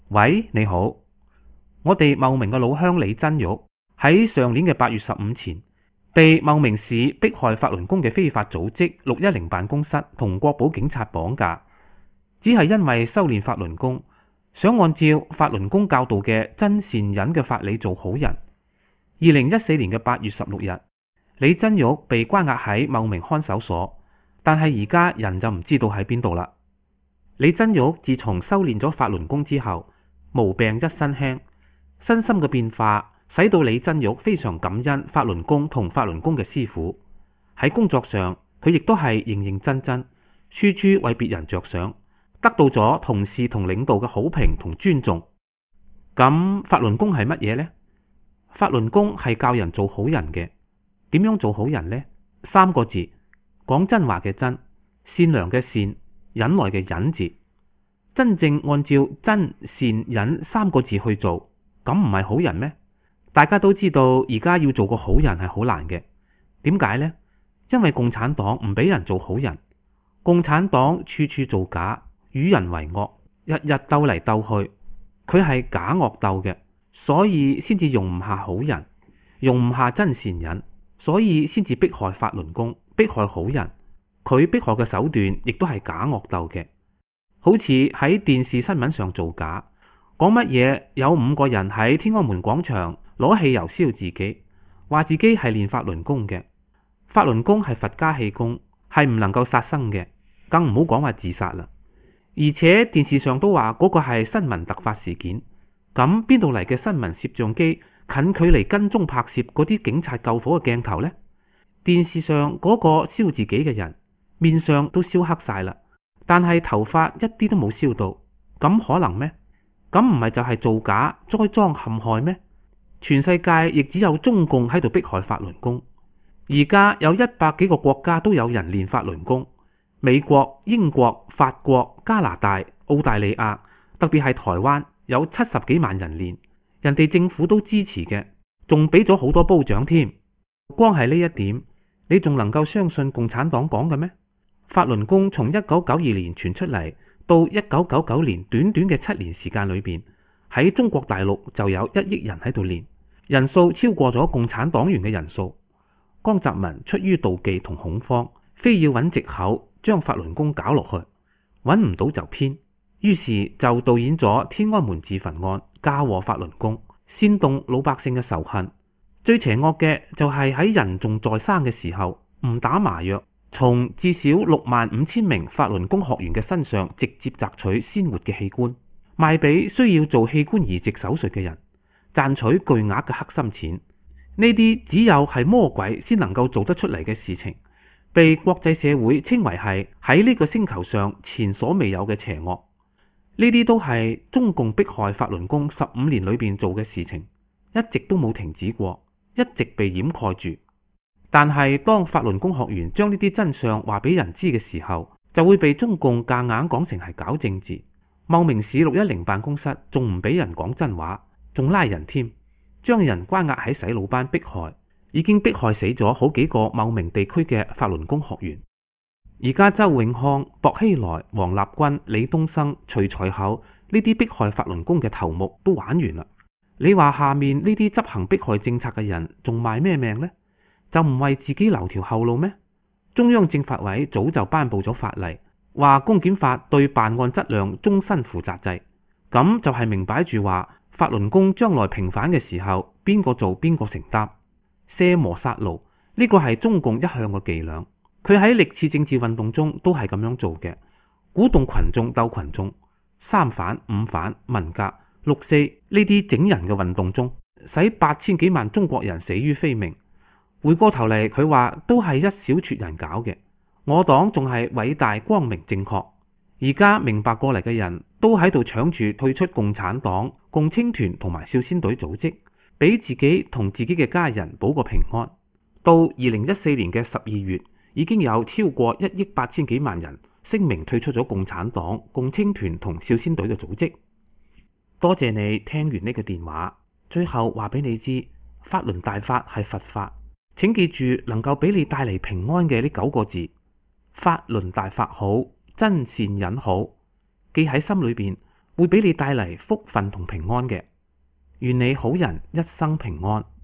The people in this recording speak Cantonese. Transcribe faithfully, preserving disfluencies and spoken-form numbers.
喂，你好，我哋茂名嘅老鄉李真玉喺上年嘅八月十五前，被茂名市迫害法輪功嘅非法組織六一零辦公室同國保警察綁架，只係因為修煉法輪功，想按照法輪功教導嘅真善忍嘅法理做好人。二零一四年嘅八月十六日，李真玉被關押喺茂名看守所，但係而家人就唔知道喺邊度啦。李真玉自從修煉咗法輪功之後，毛病一身輕，身心嘅變化使到李真玉非常感恩法輪功同法輪功嘅師傅。喺工作上，佢亦都係認認真真，處處為別人着想，得到咗同事同領導嘅好評同尊重。咁法輪功係乜嘢呢？法輪功係教人做好人嘅。點樣做好人呢？三個字，講真話嘅真，善良嘅善，忍耐嘅忍字。真正按照真善忍三個字去做，咁唔係好人咩？大家都知道而家要做個好人係好難嘅。點解呢？因為共產黨唔俾人做好人，共產黨處處造假，與人為惡，日日鬥嚟鬥去，佢係假惡鬥嘅，所以先至容唔下好人，容唔下真善忍，所以先至迫害法輪功，迫害好人。佢迫害嘅手段亦都係假惡鬥嘅。好似喺電視新聞上造假，講乜嘢有五個人喺天安門廣場攞汽油燒自己，話自己係練法輪功嘅。法輪功係佛家氣功，係唔能夠殺生嘅，更唔好講話自殺啦。而且電視上都話嗰個係新聞突發事件，咁邊度嚟嘅新聞攝像機近距離跟蹤拍攝嗰啲警察救火嘅鏡頭呢？電視上嗰個燒自己嘅人面上都燒黑晒啦，但係頭髮一啲都冇燒到，咁可能咩？咁唔係就係造假、栽贓陷害咩？全世界亦只有中共喺度迫害法輪功。而家有一百幾個國家都有人練法輪功，美國、英國、法國、加拿大、澳大利亞，特別係台灣有七十幾萬人練，人哋政府都支持嘅，仲俾咗好多褒獎添。光係呢一點，你仲能夠相信共產黨講嘅咩？法輪功從一九九二年傳出嚟，到一九九九年短短嘅七年時間裏邊，喺中國大陸就有一億人喺度練，人數超過咗共產黨員嘅人數。江澤民出於妒忌同恐慌，非要揾藉口將法輪功搞落去，揾唔到就偏，於是就導演咗天安門自焚案，嫁禍法輪功，煽動老百姓嘅仇恨。最邪惡嘅就係喺人仲在生嘅時候，唔打麻藥，從至少六萬五千名法輪功學員嘅身上直接摘取鮮活嘅器官，賣俾需要做器官移植手術嘅人，賺取巨額嘅黑心錢。呢啲只有係魔鬼先能夠做得出嚟嘅事情，被國際社會稱為係喺呢個星球上前所未有嘅邪惡。呢啲都係中共迫害法輪功十五年裏邊做嘅事情，一直都冇停止過，一直被掩蓋住。但係當法輪功學員將呢啲真相話俾人知嘅時候，就會被中共夾硬講成係搞政治。茂名市六一零辦公室仲唔俾人講真話，仲拉人添，將人關押喺洗腦班迫害，已經迫害死咗好幾個茂名地區嘅法輪功學員。而家周永康、薄熙來、王立軍、李東生、徐才厚呢啲迫害法輪功嘅頭目都玩完啦。你話下面呢啲執行迫害政策嘅人仲賣咩命呢？就唔為自己留條後路咩？中央政法委早就頒布咗法例，話公檢法對辦案質量終身負責制，咁就係明擺住話法輪功將來平反嘅時候，邊個做邊個承擔。卸磨殺戮呢個係中共一向嘅伎倆，佢喺歷次政治運動中都係咁樣做嘅，鼓動群眾鬥群眾，三反、五反、文革、六四呢啲整人嘅運動中，使八千幾萬中國人死於非命。回過頭嚟，佢話都係一小撮人搞嘅，我黨仲係偉大光明正確。而家明白過嚟嘅人都喺度搶住退出共產黨、共青團同埋少先隊組織，俾自己同自己嘅家人保個平安。到二零一四年嘅十二月，已經有超過一億八千幾萬人聲明退出咗共產黨、共青團同少先隊嘅組織。多謝你聽完呢個電話，最後話俾你知，法輪大法係佛法。請記住能夠俾你帶嚟平安嘅呢九個字：法輪大法好，真善忍好。記喺心裏邊， 會俾你帶嚟福分同平安嘅。願你好人一生平安。